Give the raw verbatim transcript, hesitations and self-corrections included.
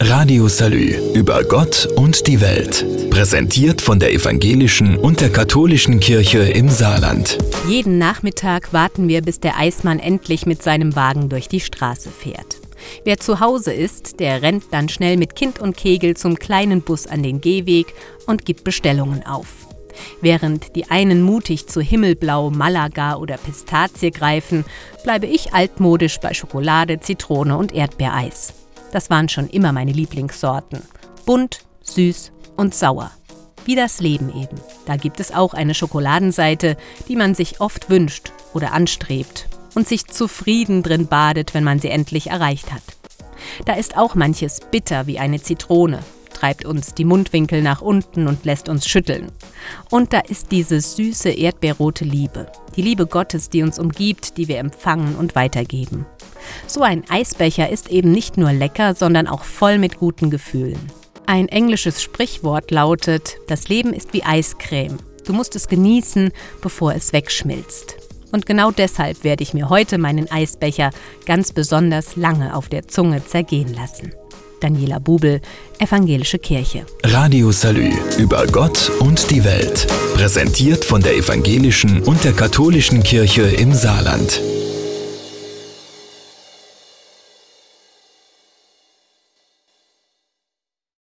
Radio Salü über Gott und die Welt. Präsentiert von der evangelischen und der katholischen Kirche im Saarland. Jeden Nachmittag warten wir, bis der Eismann endlich mit seinem Wagen durch die Straße fährt. Wer zu Hause ist, der rennt dann schnell mit Kind und Kegel zum kleinen Bus an den Gehweg und gibt Bestellungen auf. Während die einen mutig zu Himmelblau, Malaga oder Pistazie greifen, bleibe ich altmodisch bei Schokolade, Zitrone und Erdbeereis. Das waren schon immer meine Lieblingssorten. Bunt, süß und sauer. Wie das Leben eben. Da gibt es auch eine Schokoladenseite, die man sich oft wünscht oder anstrebt und sich zufrieden drin badet, wenn man sie endlich erreicht hat. Da ist auch manches bitter wie eine Zitrone, treibt uns die Mundwinkel nach unten und lässt uns schütteln. Und da ist diese süße erdbeerrote Liebe, die Liebe Gottes, die uns umgibt, die wir empfangen und weitergeben. So ein Eisbecher ist eben nicht nur lecker, sondern auch voll mit guten Gefühlen. Ein englisches Sprichwort lautet: Das Leben ist wie Eiscreme. Du musst es genießen, bevor es wegschmilzt. Und genau deshalb werde ich mir heute meinen Eisbecher ganz besonders lange auf der Zunge zergehen lassen. Daniela Bubel, Evangelische Kirche. Radio Salü über Gott und die Welt. Präsentiert von der evangelischen und der katholischen Kirche im Saarland.